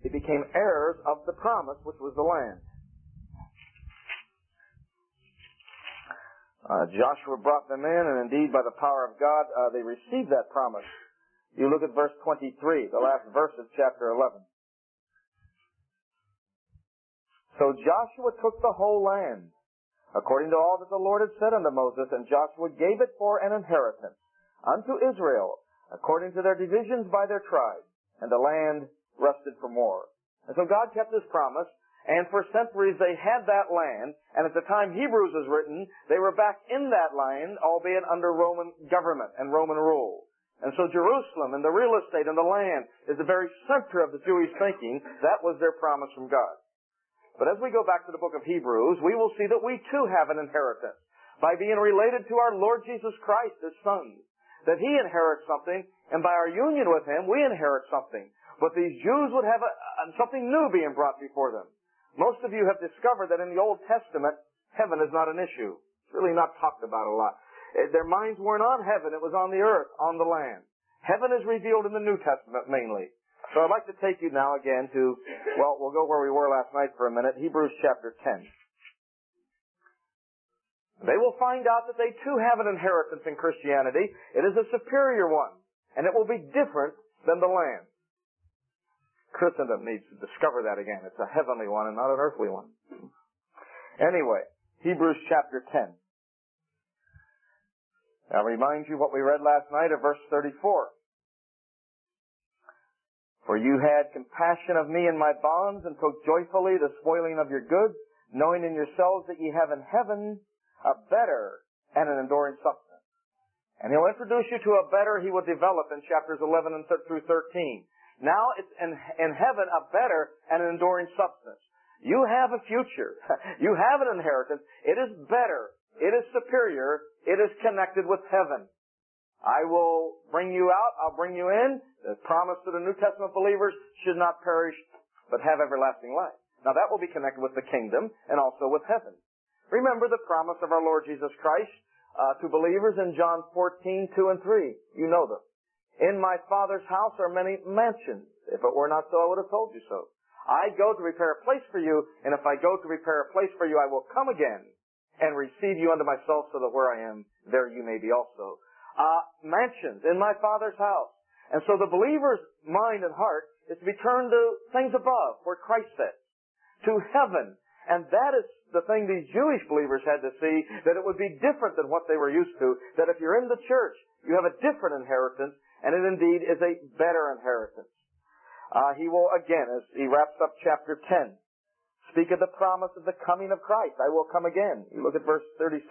they became heirs of the promise, which was the land. Joshua brought them in, and indeed by the power of God, they received that promise. You look at verse 23, the last verse of chapter 11. So Joshua took the whole land, according to all that the Lord had said unto Moses, and Joshua gave it for an inheritance unto Israel, according to their divisions by their tribes, and the land rested from war. And so God kept His promise, and for centuries they had that land, and at the time Hebrews was written, they were back in that land, albeit under Roman government and Roman rule. And so Jerusalem and the real estate and the land is the very center of the Jewish thinking. That was their promise from God. But as we go back to the book of Hebrews, we will see that we too have an inheritance by being related to our Lord Jesus Christ as sons. That He inherits something, and by our union with Him, we inherit something. But these Jews would have something new being brought before them. Most of you have discovered that in the Old Testament, heaven is not an issue. It's really not talked about a lot. Their minds weren't on heaven. It was on the earth, on the land. Heaven is revealed in the New Testament mainly. So I'd like to take you now again to, well, we'll go where we were last night for a minute, Hebrews chapter 10. They will find out that they too have an inheritance in Christianity. It is a superior one, and it will be different than the land. Christendom needs to discover that again. It's a heavenly one and not an earthly one. Anyway, Hebrews chapter 10. I'll remind you what we read last night of verse 34. For you had compassion of me in my bonds, and took joyfully the spoiling of your goods, knowing in yourselves that ye have in heaven a better and an enduring substance. And He'll introduce you to a better He will develop in chapters 11 and through 13. Now it's in heaven a better and an enduring substance. You have a future. You have an inheritance. It is better. It is superior. It is connected with heaven. I will bring you out. I'll bring you in. The promise to the New Testament believers should not perish, but have everlasting life. Now that will be connected with the kingdom and also with heaven. Remember the promise of our Lord Jesus Christ to believers in John 14, 2 and 3. You know them. In my Father's house are many mansions. If it were not so, I would have told you so. I go to prepare a place for you, and if I go to prepare a place for you, I will come again and receive you unto myself, so that where I am, there you may be also. Mansions in my Father's house. And so the believer's mind and heart is to be turned to things above, where Christ sits, to heaven. And that is the thing these Jewish believers had to see, that it would be different than what they were used to, that if you're in the church, you have a different inheritance, and it indeed is a better inheritance. He will, again, as he wraps up chapter 10, speak of the promise of the coming of Christ. I will come again. You look at verse 36.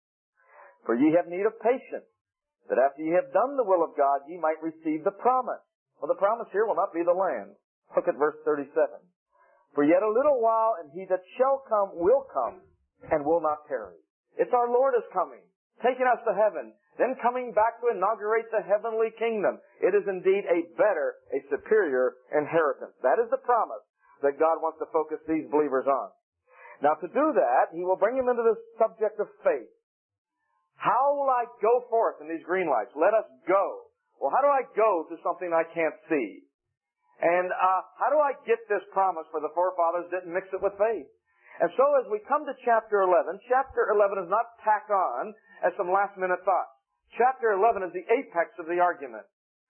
For ye have need of patience, that after ye have done the will of God, ye might receive the promise. Well, the promise here will not be the land. Look at verse 37. For yet a little while, and he that shall come will come, and will not tarry. It's our Lord is coming, taking us to heaven, then coming back to inaugurate the heavenly kingdom. It is indeed a better, a superior inheritance. That is the promise that God wants to focus these believers on. Now to do that, He will bring them into the subject of faith. How will I go forth in these green lights? Let us go. Well, how do I go to something I can't see? And how do I get this promise? For the forefathers didn't mix it with faith. And so as we come to chapter 11 is not tacked on as some last-minute thoughts. Chapter 11 is the apex of the argument.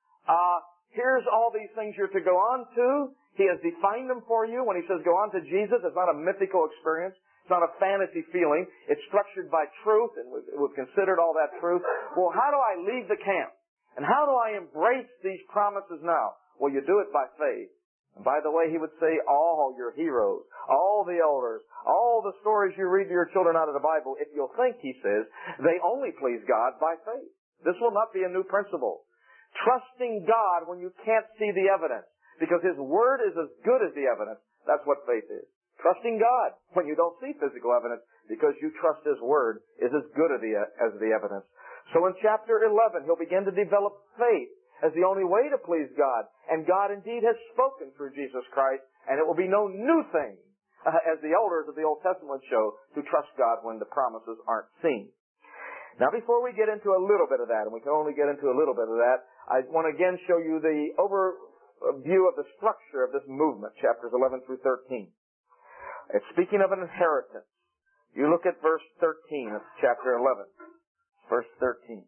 Here's all these things you're to go on to. He has defined them for you. When He says go on to Jesus, it's not a mythical experience. It's not a fantasy feeling. It's structured by truth, and we've considered all that truth. Well, how do I leave the camp? And how do I embrace these promises now? Well, you do it by faith. And by the way, He would say all your heroes, all the elders, all the stories you read to your children out of the Bible, if you'll think, He says, they only please God by faith. This will not be a new principle. Trusting God when you can't see the evidence, because His Word is as good as the evidence. That's what faith is. Trusting God when you don't see physical evidence, because you trust His Word is as good as the evidence. So in chapter 11, He'll begin to develop faith as the only way to please God. And God indeed has spoken through Jesus Christ, and it will be no new thing, as the elders of the Old Testament show, to trust God when the promises aren't seen. Now before we get into a little bit of that, and we can only get into a little bit of that, I want to again show you the view of the structure of this movement, chapters 11 through 13. It's speaking of an inheritance. You look at verse 13 of chapter 11. Verse 13.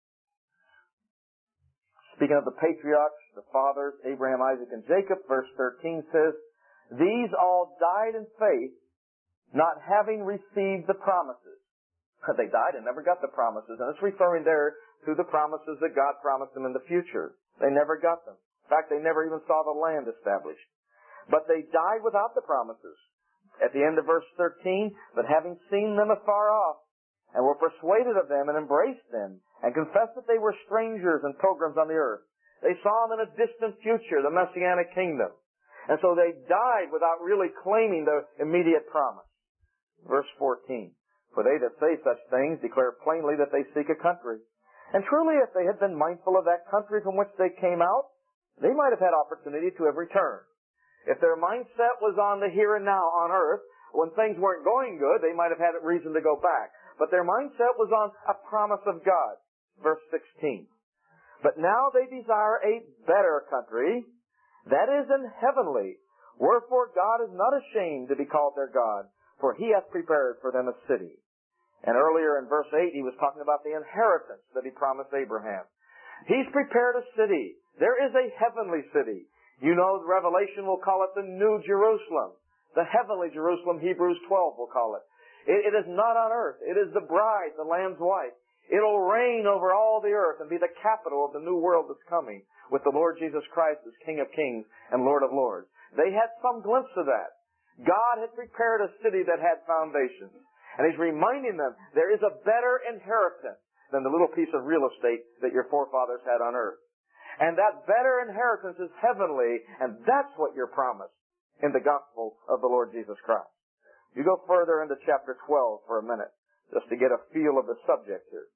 Speaking of the patriarchs, the fathers, Abraham, Isaac, and Jacob, verse 13 says, "These all died in faith, not having received the promises." They died and never got the promises. And it's referring there to the promises that God promised them in the future. They never got them. In fact, they never even saw the land established. But they died without the promises. At the end of verse 13, "But having seen them afar off, and were persuaded of them, and embraced them, and confessed that they were strangers and pilgrims on the earth." They saw them in a distant future, the Messianic kingdom. And so they died without really claiming the immediate promise. Verse 14, "For they that say such things declare plainly that they seek a country. And truly, if they had been mindful of that country from which they came out, they might have had opportunity to have returned." If their mindset was on the here and now on earth, when things weren't going good, they might have had reason to go back. But their mindset was on a promise of God. Verse 16, "But now they desire a better country, that is in heavenly. Wherefore God is not ashamed to be called their God, for He hath prepared for them a city." And earlier in verse 8, he was talking about the inheritance that He promised Abraham. He's prepared a city. There is a heavenly city. You know, Revelation will call it the New Jerusalem. The heavenly Jerusalem, Hebrews 12 will call it. It is not on earth. It is the bride, the Lamb's wife. It'll reign over all the earth and be the capital of the new world that's coming, with the Lord Jesus Christ as King of Kings and Lord of Lords. They had some glimpse of that. God had prepared a city that had foundations. And He's reminding them there is a better inheritance than the little piece of real estate that your forefathers had on earth. And that better inheritance is heavenly, and that's what you're promised in the gospel of the Lord Jesus Christ. You go further into chapter 12 for a minute, just to get a feel of the subject here.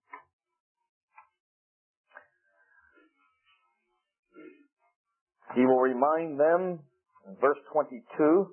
He will remind them, in verse 22,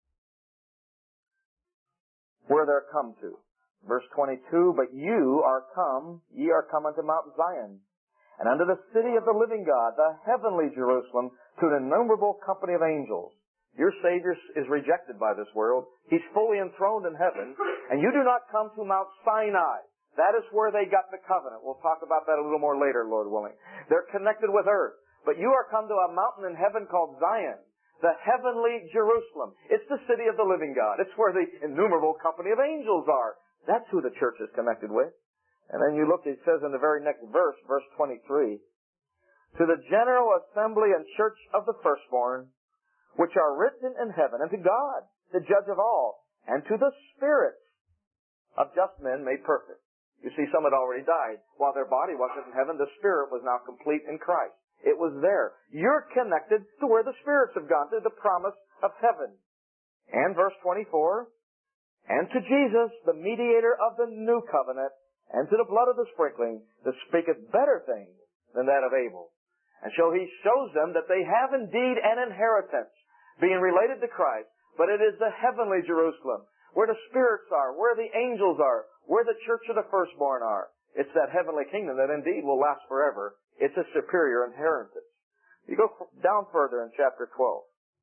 where they're come to. Verse 22, "But ye are come unto Mount Zion, and unto the city of the living God, the heavenly Jerusalem, to an innumerable company of angels." Your Savior is rejected by this world. He's fully enthroned in heaven. And you do not come to Mount Sinai. That is where they got the covenant. We'll talk about that a little more later, Lord willing. They're connected with earth. But you are come to a mountain in heaven called Zion, the heavenly Jerusalem. It's the city of the living God. It's where the innumerable company of angels are. That's who the church is connected with. And then you look, it says in the very next verse, verse 23, "To the general assembly and church of the firstborn, which are written in heaven, and to God, the judge of all, and to the spirits of just men made perfect." You see, some had already died. While their body wasn't in heaven, the spirit was now complete in Christ. It was there. You're connected to where the spirits have gone, to the promise of heaven. And verse 24, "And to Jesus, the mediator of the new covenant, and to the blood of the sprinkling, that speaketh better things than that of Abel." And so He shows them that they have indeed an inheritance, being related to Christ, but it is the heavenly Jerusalem, where the spirits are, where the angels are, where the church of the firstborn are. It's that heavenly kingdom that indeed will last forever. It's a superior inheritance. You go down further in chapter 12.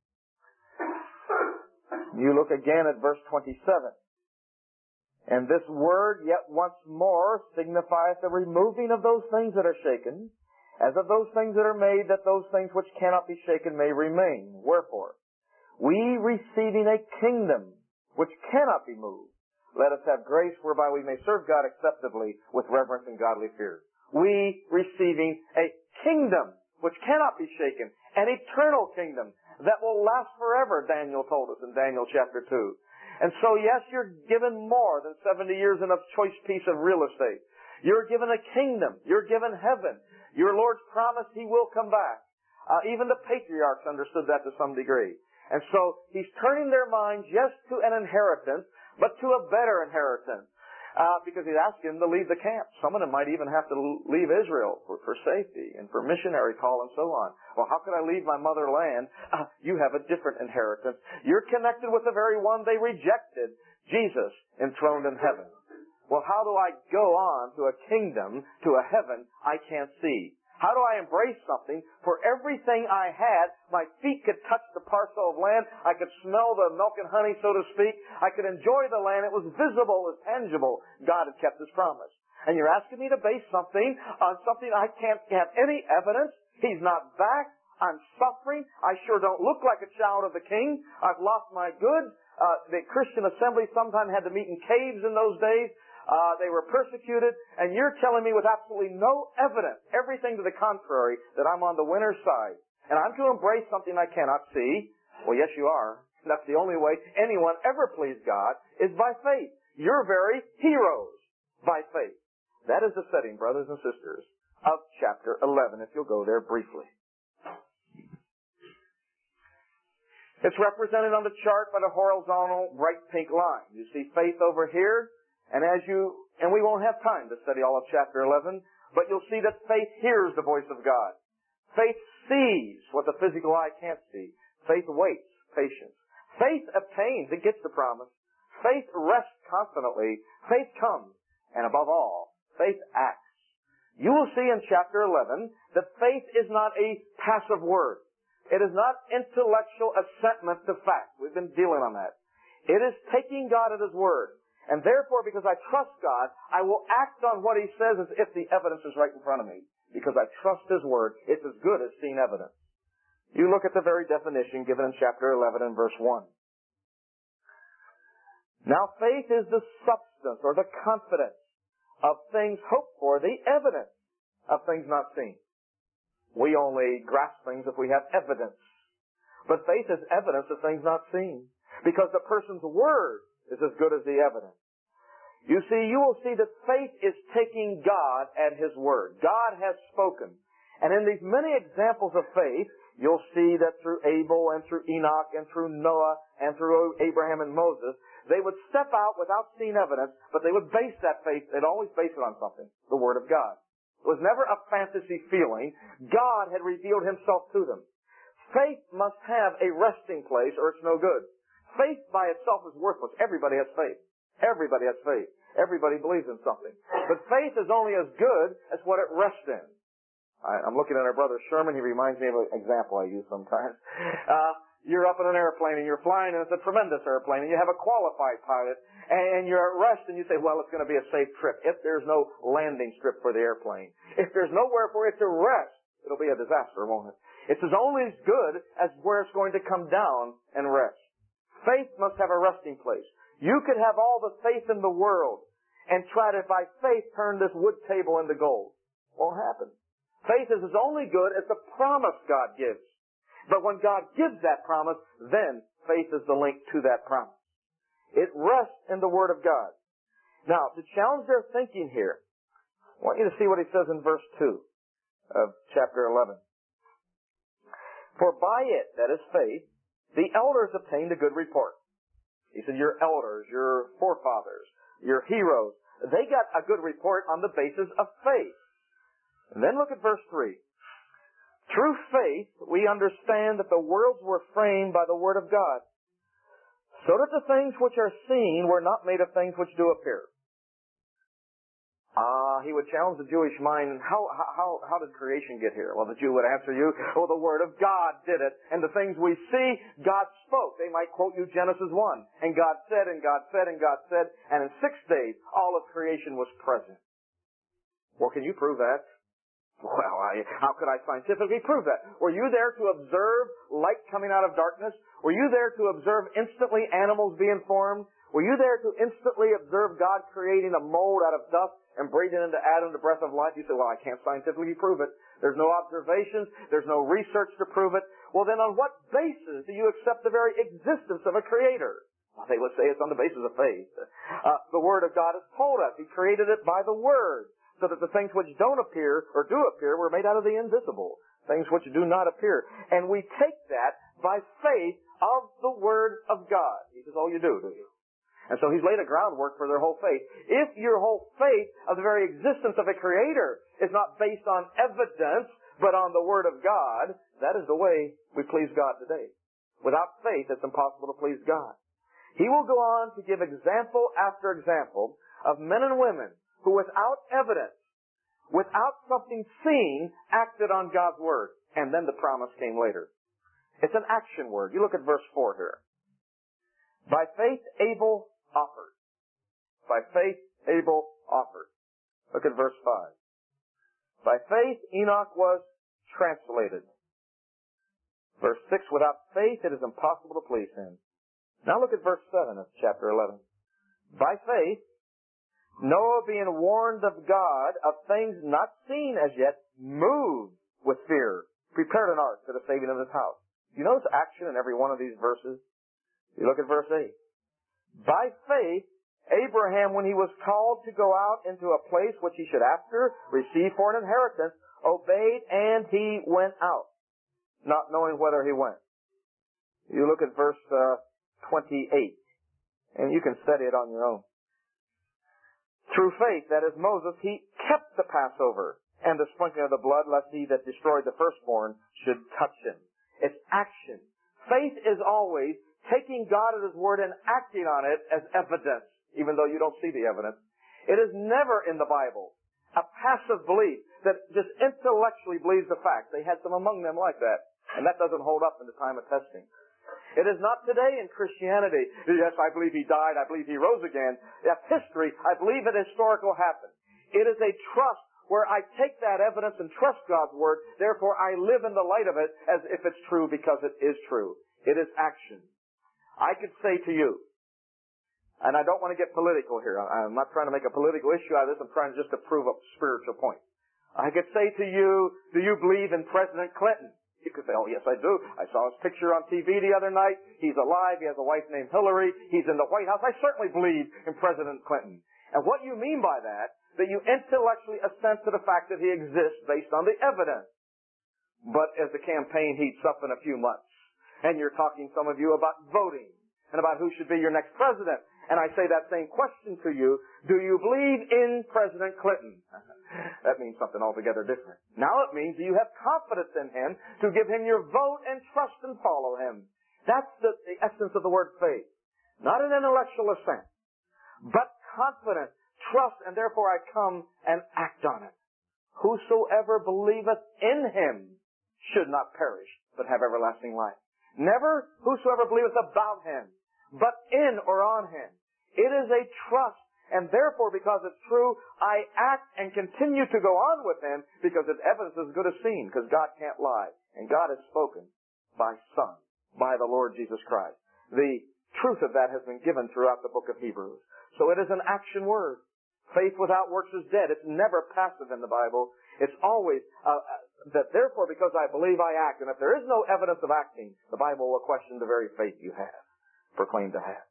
You look again at verse 27. "And this word yet once more signifieth the removing of those things that are shaken, as of those things that are made, that those things which cannot be shaken may remain. Wherefore, we receiving a kingdom which cannot be moved, let us have grace whereby we may serve God acceptably with reverence and godly fear." We receiving a kingdom which cannot be shaken, an eternal kingdom that will last forever, Daniel told us in Daniel chapter 2. And so, yes, you're given more than 70 years in a choice piece of real estate. You're given a kingdom. You're given heaven. Your Lord's promised He will come back. Even the patriarchs understood that to some degree. And so He's turning their minds, yes, to an inheritance, but to a better inheritance. Because He's asking them to leave the camp. Some of them might even have to leave Israel for safety and for missionary call and so on. Well, how could I leave my motherland? You have a different inheritance. You're connected with the very one they rejected, Jesus, enthroned in heaven. Well, how do I go on to a kingdom, to a heaven I can't see? How do I embrace something? For everything I had, my feet could touch the parcel of land. I could smell the milk and honey, so to speak. I could enjoy the land. It was visible, it was tangible. God had kept His promise. And you're asking me to base something on something I can't have any evidence. He's not back. I'm suffering. I sure don't look like a child of the King. I've lost my goods. The Christian assembly sometimes had to meet in caves in those days. They were persecuted, and you're telling me with absolutely no evidence, everything to the contrary, that I'm on the winner's side. And I'm to embrace something I cannot see. Well, yes, you are. That's the only way anyone ever pleased God, is by faith. You're very heroes by faith. That is the setting, brothers and sisters, of chapter 11, if you'll go there briefly. It's represented on the chart by the horizontal bright pink line. You see faith over here. And we won't have time to study all of chapter 11, but you'll see that faith hears the voice of God. Faith sees what the physical eye can't see. Faith waits, patience. Faith obtains, it gets the promise. Faith rests confidently. Faith comes. And above all, faith acts. You will see in chapter 11 that faith is not a passive word. It is not intellectual assentment to fact. We've been dealing on that. It is taking God at His word. And therefore, because I trust God, I will act on what He says as if the evidence is right in front of me. Because I trust His word, it's as good as seen evidence. You look at the very definition given in chapter 11 and verse 1. Now faith is the substance or the confidence of things hoped for, the evidence of things not seen. We only grasp things if we have evidence. But faith is evidence of things not seen. Because the person's word is as good as the evidence. You will see that faith is taking God at His word. God has spoken. And in these many examples of faith, you'll see that through Abel and through Enoch and through Noah and through Abraham and Moses, they would step out without seeing evidence, but they would base that faith, they'd always base it on something, the Word of God. It was never a fantasy feeling. God had revealed Himself to them. Faith must have a resting place or it's no good. Faith by itself is worthless. Everybody has faith. Everybody has faith. Everybody believes in something. But faith is only as good as what it rests in. I'm looking at our brother Sherman. He reminds me of an example I use sometimes. You're up in an airplane and you're flying and it's a tremendous airplane and you have a qualified pilot and you're at rest and you say, well, it's going to be a safe trip. If there's no landing strip for the airplane, if there's nowhere for it to rest, it'll be a disaster, won't it? It's as only as good as where it's going to come down and rest. Faith must have a resting place. You could have all the faith in the world and try to, by faith, turn this wood table into gold. Won't happen. Faith is as only good as the promise God gives. But when God gives that promise, then faith is the link to that promise. It rests in the Word of God. Now, to challenge their thinking here, I want you to see what He says in verse 2 of chapter 11. For by it, that is faith, the elders obtained a good report. He said, your elders, your forefathers, your heroes, they got a good report on the basis of faith. And then look at verse 3. Through faith, we understand that the worlds were framed by the Word of God, so that the things which are seen were not made of things which do appear. He would challenge the Jewish mind, how did creation get here? Well, the Jew would answer you, oh, the Word of God did it. And the things we see, God spoke. They might quote you Genesis 1. And God said, and God said, and God said. And in 6 days, all of creation was present. Well, can you prove that? Well, how could I scientifically prove that? Were you there to observe light coming out of darkness? Were you there to observe instantly animals being formed? Were you there to instantly observe God creating a mold out of dust and breathing into Adam the breath of life? You say, well, I can't scientifically prove it. There's no observations. There's no research to prove it. Well, then on what basis do you accept the very existence of a creator? Well, they would say it's on the basis of faith. The Word of God has told us. He created it by the Word, so that the things which don't appear or do appear were made out of the invisible, things which do not appear. And we take that by faith of the Word of God. He says, oh, you do you? And so He's laid a groundwork for their whole faith. If your whole faith of the very existence of a Creator is not based on evidence, but on the Word of God, that is the way we please God today. Without faith, it's impossible to please God. He will go on to give example after example of men and women who without evidence without something seen, acted on God's word. And then the promise came later. It's an action word. You look at verse 4 here. By faith, Abel offered. By faith, Abel offered. Look at verse 5. By faith, Enoch was translated. Verse 6, without faith, it is impossible to please him. Now look at verse 7 of chapter 11. By faith, Noah, being warned of God of things not seen as yet, moved with fear, prepared an ark for the saving of his house. You notice action in every one of these verses? You look at verse 8. By faith, Abraham, when he was called to go out into a place which he should after receive for an inheritance, obeyed, and he went out, not knowing whither he went. You look at verse 28, and you can study it on your own. Through faith, that is Moses, he kept the Passover and the sprinkling of the blood, lest he that destroyed the firstborn should touch him. It's action. Faith is always taking God at his word and acting on it as evidence, even though you don't see the evidence. It is never in the Bible a passive belief that just intellectually believes the fact. They had some among them like that, and that doesn't hold up in the time of testing. It is not today in Christianity. Yes, I believe he died. I believe he rose again. That's history. I believe it historical happened. It is a trust where I take that evidence and trust God's word. Therefore, I live in the light of it as if it's true because it is true. It is action. I could say to you, and I don't want to get political here. I'm not trying to make a political issue out of this. I'm trying just to prove a spiritual point. I could say to you, do you believe in President Clinton? You could say, oh, yes, I do. I saw his picture on TV the other night. He's alive. He has a wife named Hillary. He's in the White House. I certainly believe in President Clinton. And what you mean by that you intellectually assent to the fact that he exists based on the evidence. But as the campaign heats up in a few months, and you're talking, some of you, about voting, and about who should be your next president, and I say that same question to you, do you believe in President Clinton? That means something altogether different. Now it means you have confidence in him to give him your vote and trust and follow him. That's the essence of the word faith. Not an intellectual assent, but confidence, trust, and therefore I come and act on it. Whosoever believeth in him should not perish, but have everlasting life. Never whosoever believeth about him, but in or on him. It is a trust, and therefore, because it's true, I act and continue to go on with him because its evidence is as good as seen, because God can't lie. And God has spoken by Son, by the Lord Jesus Christ. The truth of that has been given throughout the book of Hebrews. So it is an action word. Faith without works is dead. It's never passive in the Bible. It's always that therefore, because I believe, I act. And if there is no evidence of acting, the Bible will question the very faith you have, proclaimed to have.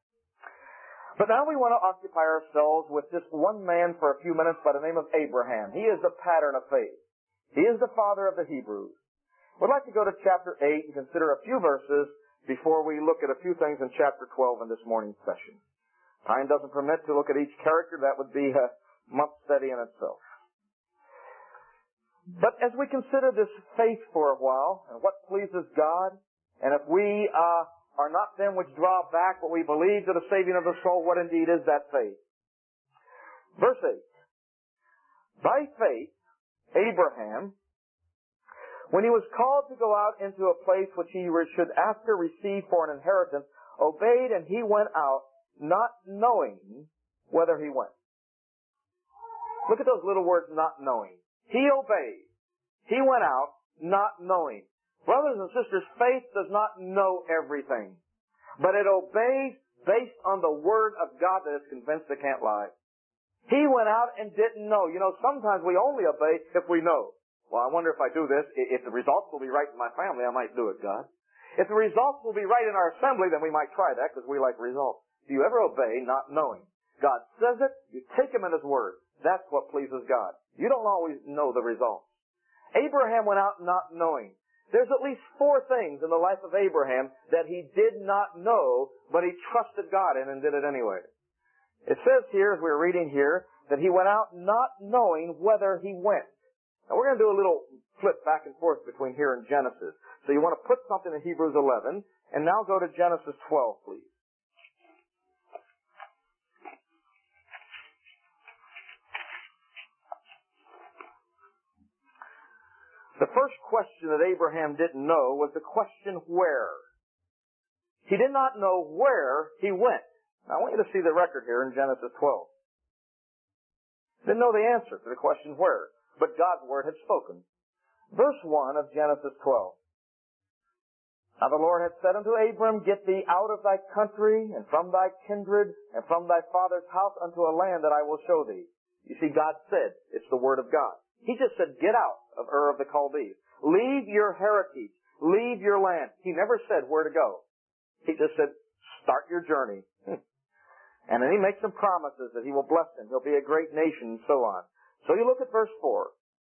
But now we want to occupy ourselves with just one man for a few minutes by the name of Abraham. He is the pattern of faith. He is the father of the Hebrews. We'd like to go to chapter 8 and consider a few verses before we look at a few things in chapter 12 in this morning's session. Time doesn't permit to look at each character. That would be a month study in itself. But as we consider this faith for a while, and what pleases God, and if we are not them which draw back what we believe to the saving of the soul, what indeed is that faith? Verse 8. By faith, Abraham, when he was called to go out into a place which he should after receive for an inheritance, obeyed, and he went out, not knowing whether he went. Look at those little words, not knowing. He obeyed. He went out, not knowing. Brothers and sisters, faith does not know everything, but it obeys based on the Word of God that is convinced it can't lie. He went out and didn't know. You know, sometimes we only obey if we know. Well, I wonder if I do this, if the results will be right in my family, I might do it, God. If the results will be right in our assembly, then we might try that because we like results. Do you ever obey not knowing? God says it, you take him at his word. That's what pleases God. You don't always know the results. Abraham went out not knowing. There's at least 4 things in the life of Abraham that he did not know, but he trusted God in and did it anyway. It says here, as we're reading here, that he went out not knowing whether he went. Now we're going to do a little flip back and forth between here and Genesis. So you want to put something in Hebrews 11, and now go to Genesis 12, please. The first question that Abraham didn't know was the question where. He did not know where he went. Now, I want you to see the record here in Genesis 12. Didn't know the answer to the question where, but God's word had spoken. Verse 1 of Genesis 12. Now the Lord had said unto Abram, Get thee out of thy country, and from thy kindred, and from thy father's house unto a land that I will show thee. You see, God said, it's the word of God. He just said, get out of Ur of the Chaldees. Leave your heritage. Leave your land. He never said where to go. He just said, start your journey. And then he makes some promises that he will bless him. He'll be a great nation and so on. So you look at verse 4.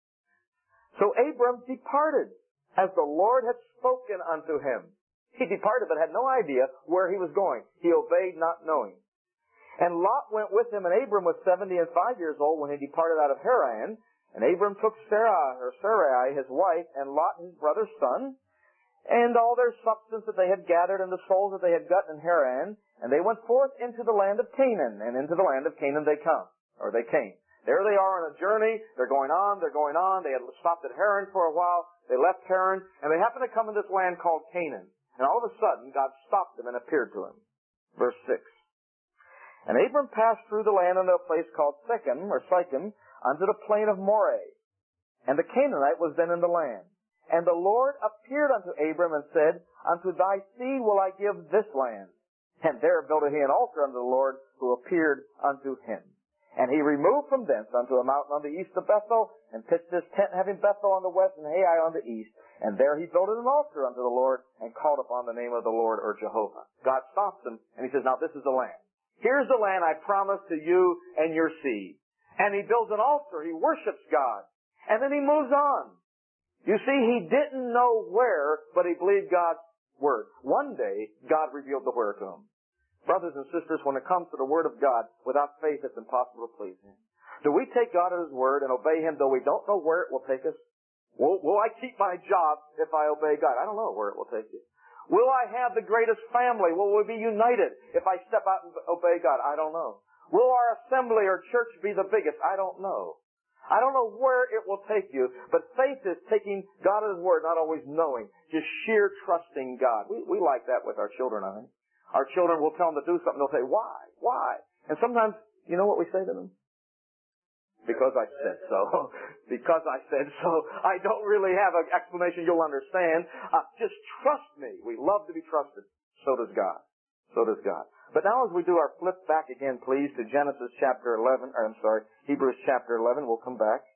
So Abram departed as the Lord had spoken unto him. He departed but had no idea where he was going. He obeyed not knowing. And Lot went with him, and Abram was 75 years old when he departed out of Haran. And Abram took Sarai, his wife, and Lot, his brother's son, and all their substance that they had gathered, and the souls that they had gotten in Haran, and they went forth into the land of Canaan, and into the land of Canaan they came. There they are on a journey, they're going on, they had stopped at Haran for a while, they left Haran, and they happened to come in this land called Canaan. And all of a sudden, God stopped them and appeared to him. Verse 6. And Abram passed through the land unto a place called Sychem, unto the plain of Moreh. And the Canaanite was then in the land. And the Lord appeared unto Abram and said, Unto thy seed will I give this land. And there builded he an altar unto the Lord, who appeared unto him. And he removed from thence unto a mountain on the east of Bethel, and pitched his tent, having Bethel on the west and Ai on the east. And there he builded an altar unto the Lord, and called upon the name of the Lord, or Jehovah. God stops him, and he says, Now this is the land. Here's the land I promised to you and your seed. And he builds an altar. He worships God. And then he moves on. You see, he didn't know where, but he believed God's word. One day, God revealed the where to him. Brothers and sisters, when it comes to the word of God, without faith it's impossible to please him. Do we take God at his word and obey him though we don't know where it will take us? Will I keep my job if I obey God? I don't know where it will take you. Will I have the greatest family? Will we be united if I step out and obey God? I don't know. Will our assembly or church be the biggest? I don't know. I don't know where it will take you, but faith is taking God at his word, not always knowing, just sheer trusting God. We like that with our children, I think. Our children will tell them to do something, they'll say, why? Why? And sometimes, you know what we say to them? Because I said so. Because I said so. I don't really have an explanation you'll understand. Just trust me. We love to be trusted. So does God. So does God. But now as we do our flip back again, please, to Hebrews chapter 11. We'll come back.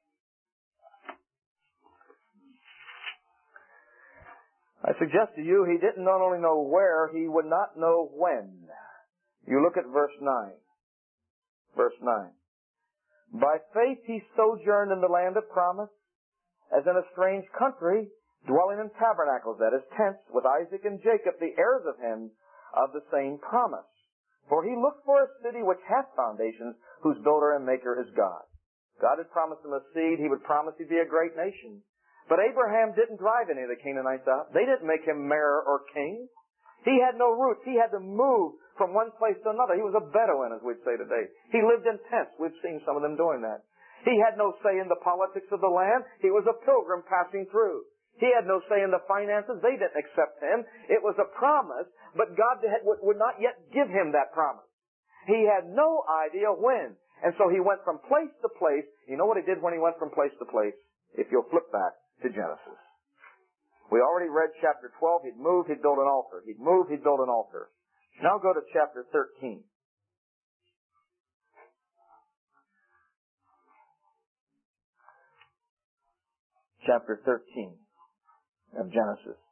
I suggest to you, he didn't not only know where, he would not know when. You look at verse 9. Verse 9. By faith he sojourned in the land of promise, as in a strange country, dwelling in tabernacles, that is, tents, with Isaac and Jacob, the heirs of him, of the same promise. For he looked for a city which hath foundations, whose builder and maker is God. God had promised him a seed. He would promise he'd be a great nation. But Abraham didn't drive any of the Canaanites out. They didn't make him mayor or king. He had no roots. He had to move from one place to another. He was a Bedouin, as we'd say today. He lived in tents. We've seen some of them doing that. He had no say in the politics of the land. He was a pilgrim passing through. He had no say in the finances. They didn't accept him. It was a promise, but God would not yet give him that promise. He had no idea when. And so he went from place to place. You know what he did when he went from place to place? If you'll flip back to Genesis. We already read chapter 12. He'd moved, he'd build an altar. He'd moved, he'd build an altar. Now go to chapter 13. Chapter 13 of Genesis.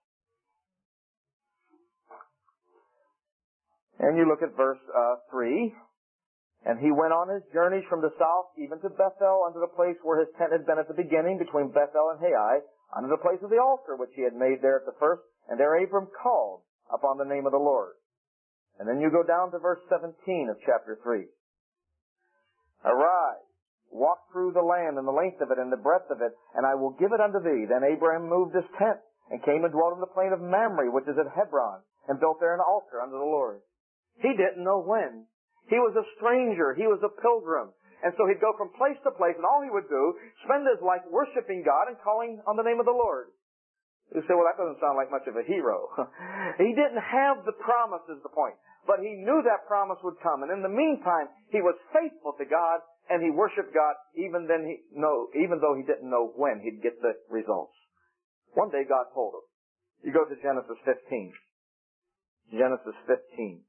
And you look at verse 3. And he went on his journeys from the south even to Bethel, unto the place where his tent had been at the beginning, between Bethel and Ai, unto the place of the altar which he had made there at the first. And there Abram called upon the name of the Lord. And then you go down to verse 17 of chapter 3. Arise, walk through the land and the length of it and the breadth of it, and I will give it unto thee. Then Abraham moved his tent, and came and dwelt in the plain of Mamre, which is at Hebron, and built there an altar unto the Lord. He didn't know when. He was a stranger. He was a pilgrim. And so he'd go from place to place, and all he would do, spend his life worshiping God and calling on the name of the Lord. You say, well, that doesn't sound like much of a hero. He didn't have the promise is the point. But he knew that promise would come. And in the meantime, he was faithful to God, and he worshiped God even though he didn't know when he'd get the results. One day God told him. You go to Genesis 15. Genesis 15.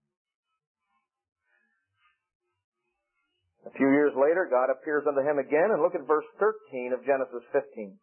A few years later, God appears unto him again, and look at verse 13 of Genesis 15.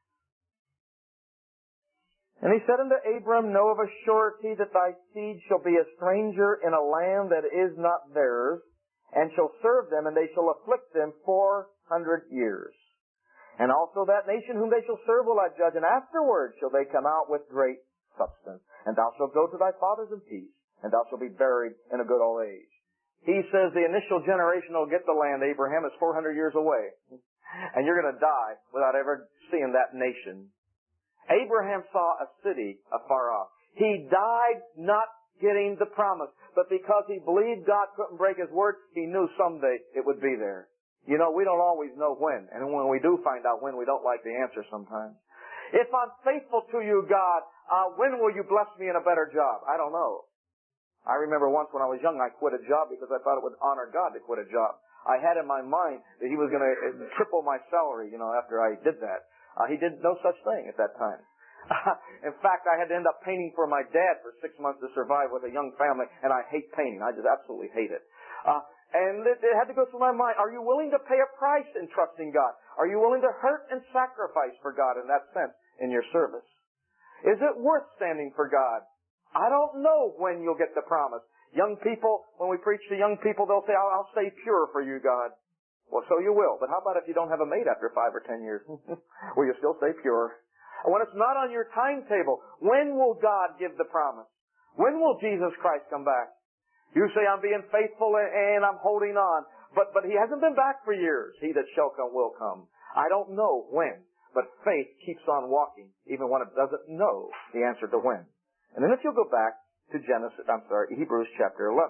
And he said unto Abram, know of a surety that thy seed shall be a stranger in a land that is not theirs, and shall serve them, and they shall afflict them 400 years. And also that nation whom they shall serve will I judge, and afterward shall they come out with great substance. And thou shalt go to thy fathers in peace, and thou shalt be buried in a good old age. He says the initial generation will get the land, Abraham, is 400 years away. And you're going to die without ever seeing that nation. Abraham saw a city afar off. He died not getting the promise, but because he believed God couldn't break his word, he knew someday it would be there. You know, we don't always know when, and when we do find out when, we don't like the answer sometimes. If I'm faithful to you, God, when will you bless me in a better job? I don't know. I remember once when I was young, I quit a job because I thought it would honor God to quit a job. I had in my mind that he was going to triple my salary, after I did that. He did no such thing at that time. In fact, I had to end up painting for my dad for 6 months to survive with a young family, and I hate painting. I just absolutely hate it. And it had to go through my mind, are you willing to pay a price in trusting God? Are you willing to hurt and sacrifice for God in that sense in your service? Is it worth standing for God? I don't know when you'll get the promise. Young people, when we preach to young people, they'll say, I'll stay pure for you, God. Well, so you will. But how about if you don't have a mate after 5 or 10 years? Will you still stay pure? And when it's not on your timetable, when will God give the promise? When will Jesus Christ come back? You say, I'm being faithful and I'm holding on. But he hasn't been back for years. He that shall come will come. I don't know when, but faith keeps on walking, even when it doesn't know the answer to when. And then if you'll go back to Hebrews chapter 11.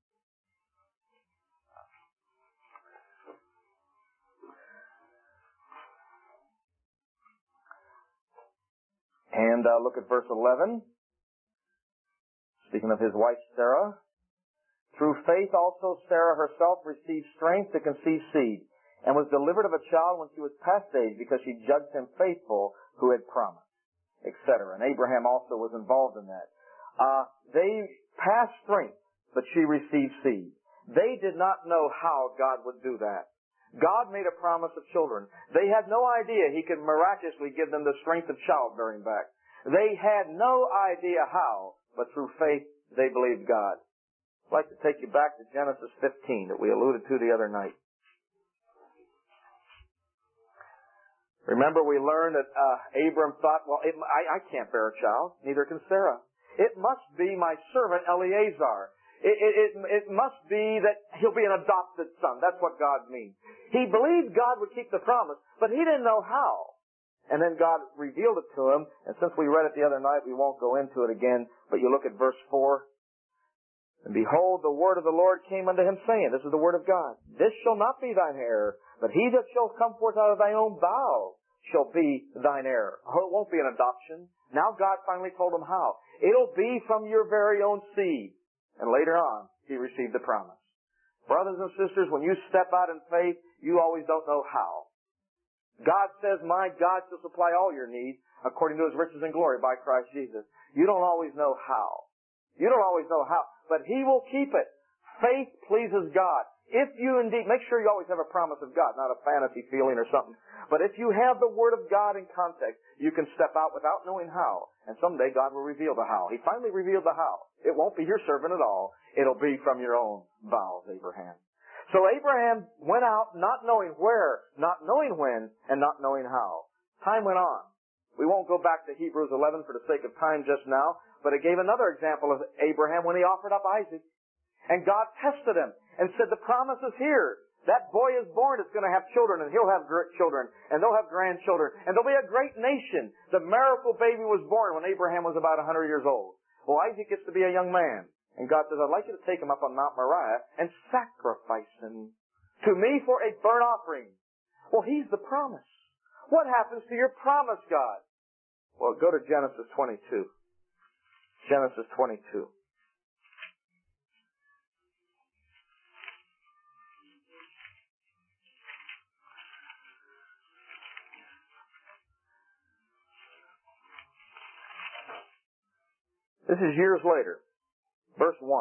And look at verse 11. Speaking of his wife Sarah. Through faith also Sarah herself received strength to conceive seed, and was delivered of a child when she was past age, because she judged him faithful who had promised, etc. And Abraham also was involved in that. They passed strength, but she received seed. They did not know how God would do that. God made a promise of children. They had no idea he could miraculously give them the strength of childbearing back. They had no idea how, but through faith they believed God. I'd like to take you back to Genesis 15 that we alluded to the other night. Remember we learned that Abram thought, well, I can't bear a child, neither can Sarah. It must be my servant Eliezer. It must be that he'll be an adopted son. That's what God means. He believed God would keep the promise, but he didn't know how. And then God revealed it to him, and since we read it the other night, we won't go into it again, but you look at verse 4. And behold, the word of the Lord came unto him, saying, this is the word of God, this shall not be thine heir, but he that shall come forth out of thy own bowels shall be thine heir. Oh, it won't be an adoption. Now God finally told him how. It'll be from your very own seed. And later on, he received the promise. Brothers and sisters, when you step out in faith, you always don't know how. God says, my God shall supply all your needs according to his riches and glory by Christ Jesus. You don't always know how. You don't always know how, but he will keep it. Faith pleases God. If you indeed, make sure you always have a promise of God, not a fantasy feeling or something. But if you have the Word of God in context, you can step out without knowing how. And someday God will reveal the how. He finally revealed the how. It won't be your servant at all. It'll be from your own bowels, Abraham. So Abraham went out not knowing where, not knowing when, and not knowing how. Time went on. We won't go back to Hebrews 11 for the sake of time just now, but it gave another example of Abraham when he offered up Isaac. And God tested him and said, the promise is here. That boy is born, is going to have children, and he'll have children, and they'll have grandchildren, and there'll be a great nation. The miracle baby was born when Abraham was about 100 years old. Well, Isaac gets to be a young man. And God says, I'd like you to take him up on Mount Moriah and sacrifice him. To me for a burnt offering. Well, He's the promise. What happens to your promise, God? Well, go to Genesis 22. Genesis 22. This is years later. Verse 1.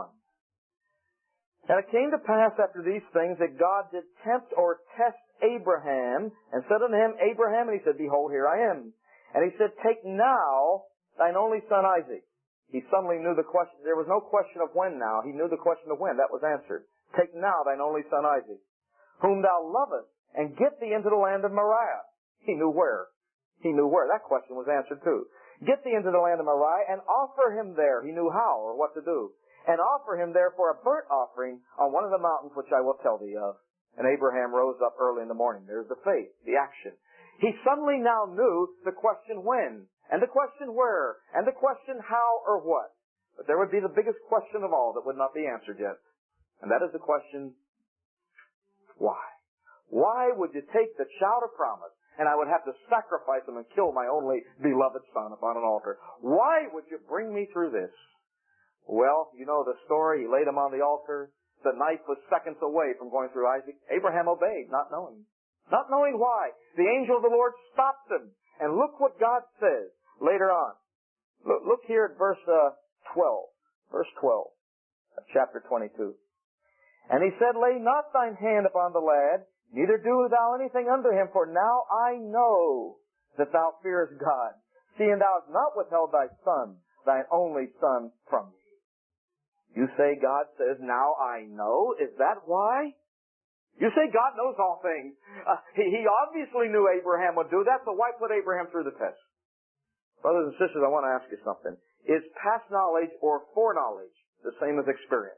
And it came to pass after these things that God did tempt or test Abraham, and said unto him, Abraham, and he said, Behold, here I am. And he said, Take now thine only son Isaac. He suddenly knew the question. There was no question of when now. He knew the question of when. That was answered. Take now thine only son Isaac, whom thou lovest, and get thee into the land of Moriah. He knew where. He knew where. That question was answered too. Get thee into the land of Moriah, and offer him there. He knew how or what to do. And offer him there for a burnt offering on one of the mountains which I will tell thee of. And Abraham rose up early in the morning. There's the faith, the action. He suddenly now knew the question when, and the question where, and the question how or what. But there would be the biggest question of all that would not be answered yet. And that is the question, why? Why would you take the child of promise, and I would have to sacrifice him and kill my only beloved son upon an altar? Why would you bring me through this? Well, you know the story. He laid him on the altar. The knife was seconds away from going through Isaac. Abraham obeyed, not knowing. Not knowing why. The angel of the Lord stopped him. And look what God says later on. Look here at verse 12. Verse 12 of chapter 22. And he said, Lay not thine hand upon the lad, neither do thou anything unto him, for now I know that thou fearest God, seeing thou hast not withheld thy son, thine only son, from me. You say God says, now I know? Is that why? You say God knows all things. He obviously knew Abraham would do that, so why put Abraham through the test? Brothers and sisters, I want to ask you something. Is past knowledge or foreknowledge the same as experience?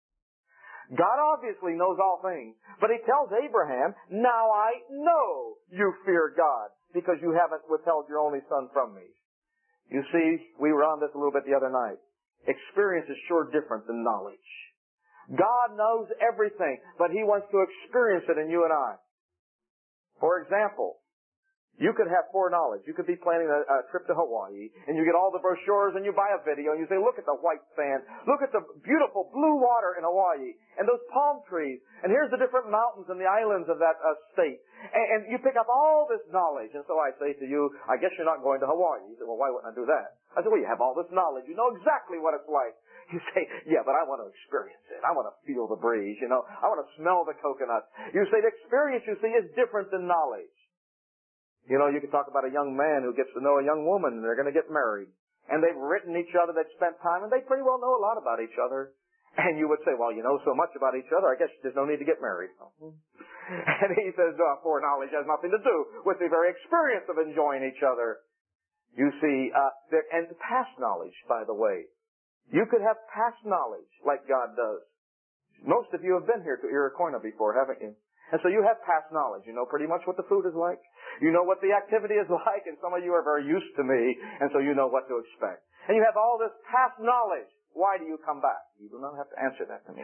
God obviously knows all things, but He tells Abraham, now I know you fear God, because you haven't withheld your only son from me. You see, we were on this a little bit the other night. Experience is sure different than knowledge. God knows everything, but He wants to experience it in you and I. For example, you could have foreknowledge. You could be planning a trip to Hawaii, and you get all the brochures, and you buy a video, and you say, look at the white sand, look at the beautiful blue water in Hawaii, and those palm trees, and here's the different mountains and the islands of that state. And you pick up all this knowledge, and so I say to you, I guess you're not going to Hawaii. You say, well, why wouldn't I do that? I say, well, you have all this knowledge. You know exactly what it's like. You say, yeah, but I want to experience it. I want to feel the breeze, I want to smell the coconuts. You say the experience, you see, is different than knowledge. You can talk about a young man who gets to know a young woman, and they're going to get married. And they've written each other, they've spent time, and they pretty well know a lot about each other. And you would say, well, you know so much about each other, I guess there's no need to get married. And he says, foreknowledge has nothing to do with the very experience of enjoying each other. You see, and past knowledge, by the way. You could have past knowledge like God does. Most of you have been here to Iroquois before, haven't you? And so you have past knowledge. You know pretty much what the food is like. You know what the activity is like, and some of you are very used to me, and so you know what to expect. And you have all this past knowledge. Why do you come back? You do not have to answer that to me.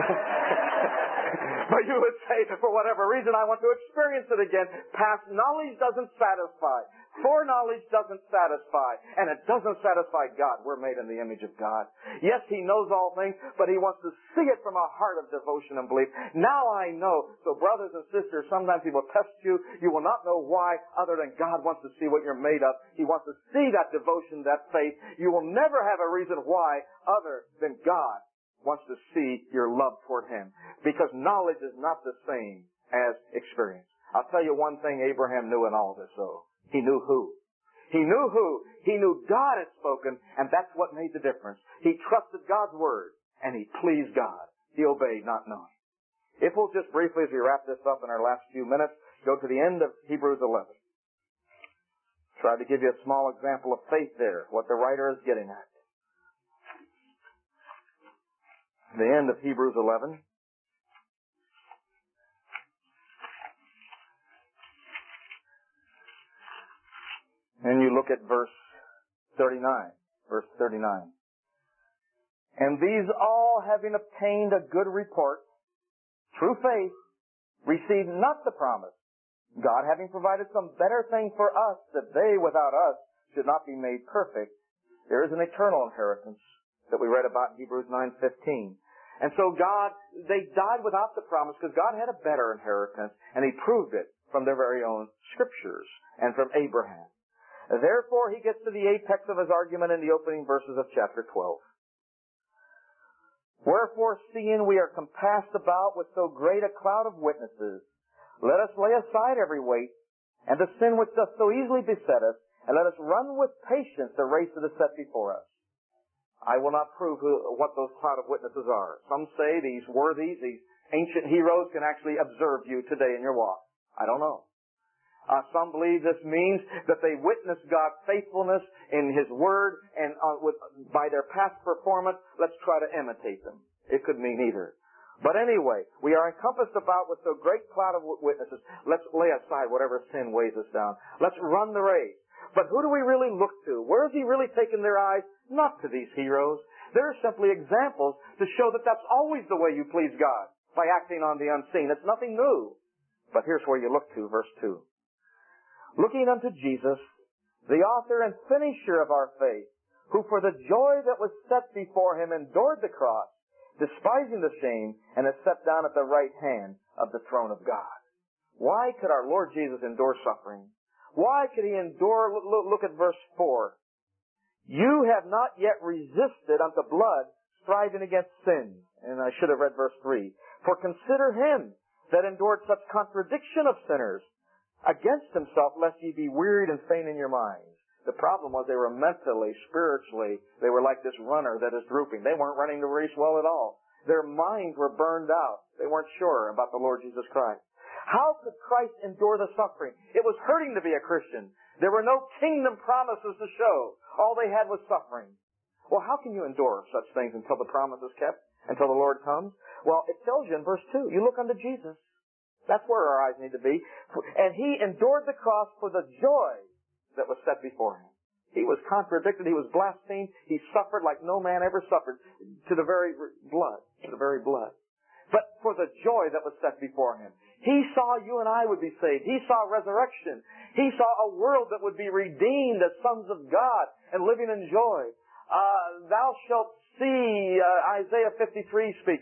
But you would say, for whatever reason, I want to experience it again. Past knowledge doesn't satisfy. Foreknowledge doesn't satisfy. And it doesn't satisfy God. We're made in the image of God. Yes, He knows all things, but He wants to see it from a heart of devotion and belief. Now I know. So brothers and sisters, sometimes He will test you. You will not know why, other than God wants to see what you're made of. He wants to see that devotion, that faith. You will never have a reason why other than God wants to see your love toward Him. Because knowledge is not the same as experience. I'll tell you one thing Abraham knew in all this, though. He knew who. He knew who. He knew God had spoken, and that's what made the difference. He trusted God's word, and he pleased God. He obeyed, not knowing. If we'll just briefly, as we wrap this up in our last few minutes, go to the end of Hebrews 11. Try to give you a small example of faith there, what the writer is getting at. The end of Hebrews 11. And you look at verse 39. Verse 39. And these all, having obtained a good report, through faith, received not the promise, God having provided some better thing for us, that they without us should not be made perfect. There is an eternal inheritance that we read about in Hebrews 9:15. And so they died without the promise because God had a better inheritance, and He proved it from their very own Scriptures and from Abraham. Therefore, he gets to the apex of his argument in the opening verses of chapter 12. Wherefore, seeing we are compassed about with so great a cloud of witnesses, let us lay aside every weight and the sin which doth so easily beset us, and let us run with patience the race that is set before us. I will not prove what those cloud of witnesses are. Some say these worthies, these ancient heroes, can actually observe you today in your walk. I don't know. Some believe this means that they witness God's faithfulness in His Word, and by their past performance, let's try to imitate them. It could mean either. But anyway, we are encompassed about with so great cloud of witnesses. Let's lay aside whatever sin weighs us down. Let's run the race. But who do we really look to? Where has He really taken their eyes? Not to these heroes. They're simply examples to show that that's always the way you please God, by acting on the unseen. It's nothing new. But here's where you look to, verse 2. Looking unto Jesus, the author and finisher of our faith, who for the joy that was set before Him endured the cross, despising the shame, and is set down at the right hand of the throne of God. Why could our Lord Jesus endure suffering? Why could He endure? Look at verse 4. You have not yet resisted unto blood, striving against sin. And I should have read verse 3. For consider Him that endured such contradiction of sinners against Himself, lest ye be wearied and faint in your minds. The problem was they were mentally, spiritually, they were like this runner that is drooping. They weren't running the race well at all. Their minds were burned out. They weren't sure about the Lord Jesus Christ. How could Christ endure the suffering? It was hurting to be a Christian. There were no kingdom promises to show. All they had was suffering. Well, how can you endure such things until the promise is kept? Until the Lord comes? Well, it tells you in verse 2. You look unto Jesus. That's where our eyes need to be. And He endured the cross for the joy that was set before Him. He was contradicted. He was blasphemed. He suffered like no man ever suffered, to the very blood. To the very blood. But for the joy that was set before Him. He saw you and I would be saved. He saw resurrection. He saw a world that would be redeemed as sons of God and living in joy. Thou shalt see, Isaiah 53 speaks,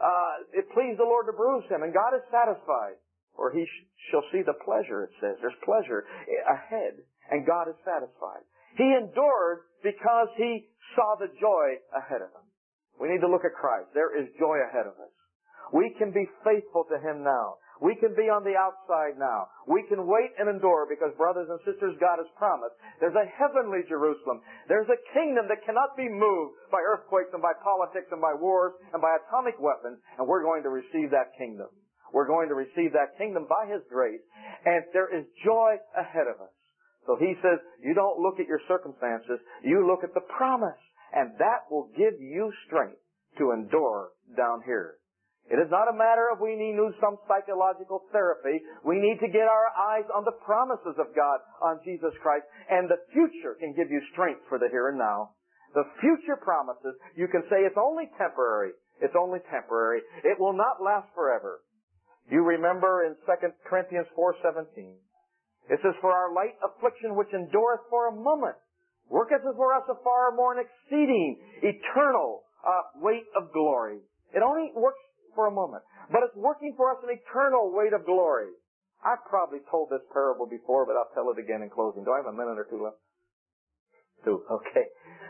it pleased the Lord to bruise Him, and God is satisfied. Or He shall see the pleasure, it says. There's pleasure ahead, and God is satisfied. He endured because He saw the joy ahead of Him. We need to look at Christ. There is joy ahead of us. We can be faithful to Him now. We can be on the outside now. We can wait and endure because, brothers and sisters, God has promised. There's a heavenly Jerusalem. There's a kingdom that cannot be moved by earthquakes and by politics and by wars and by atomic weapons, and we're going to receive that kingdom. We're going to receive that kingdom by His grace, and there is joy ahead of us. So He says, you don't look at your circumstances, you look at the promise, and that will give you strength to endure down here. It is not a matter of we need some psychological therapy. We need to get our eyes on the promises of God, on Jesus Christ, and the future can give you strength for the here and now. The future promises, you can say it's only temporary. It's only temporary. It will not last forever. You remember in 2 Corinthians 4:17, it says, for our light affliction which endureth for a moment, worketh for us a far more and exceeding eternal weight of glory. It only works for a moment, but it's working for us an eternal weight of glory. I've probably told this parable before, but I'll tell it again in closing. Do I have a minute or two left? Two. Okay.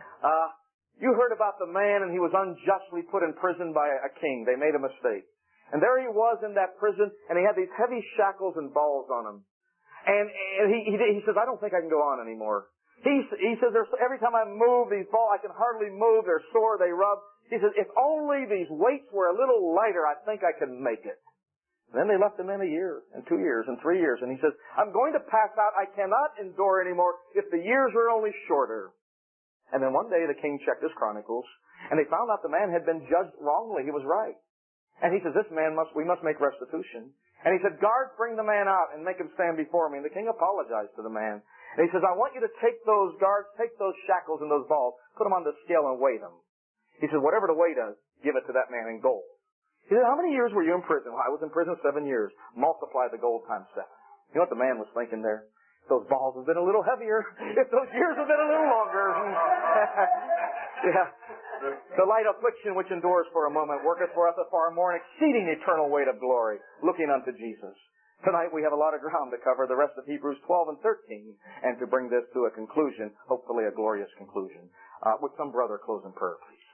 You heard about the man, and he was unjustly put in prison by a king. They made a mistake. And there he was in that prison, and he had these heavy shackles and balls on him. And he says, I don't think I can go on anymore. He says, every time I move these balls, I can hardly move. They're sore, they rub. He says, if only these weights were a little lighter, I think I could make it. And then they left him in a year, and 2 years, and 3 years. And he says, I'm going to pass out. I cannot endure anymore if the years were only shorter. And then one day the king checked his chronicles, and they found out the man had been judged wrongly. He was right. And he says, we must make restitution. And he said, guards, bring the man out and make him stand before me. And the king apologized to the man. And he says, I want you to take those guards, take those shackles and those balls, put them on the scale and weigh them. He said, whatever the weight is, give it to that man in gold. He said, how many years were you in prison? Well, I was in prison 7 years. Multiply the gold times 7. You know what the man was thinking there? If those balls had been a little heavier, if those years had been a little longer. Yeah. The light affliction which endures for a moment worketh for us a far more and exceeding eternal weight of glory, looking unto Jesus. Tonight we have a lot of ground to cover, the rest of Hebrews 12 and 13, and to bring this to a conclusion, hopefully a glorious conclusion. Would some brother close in prayer, please?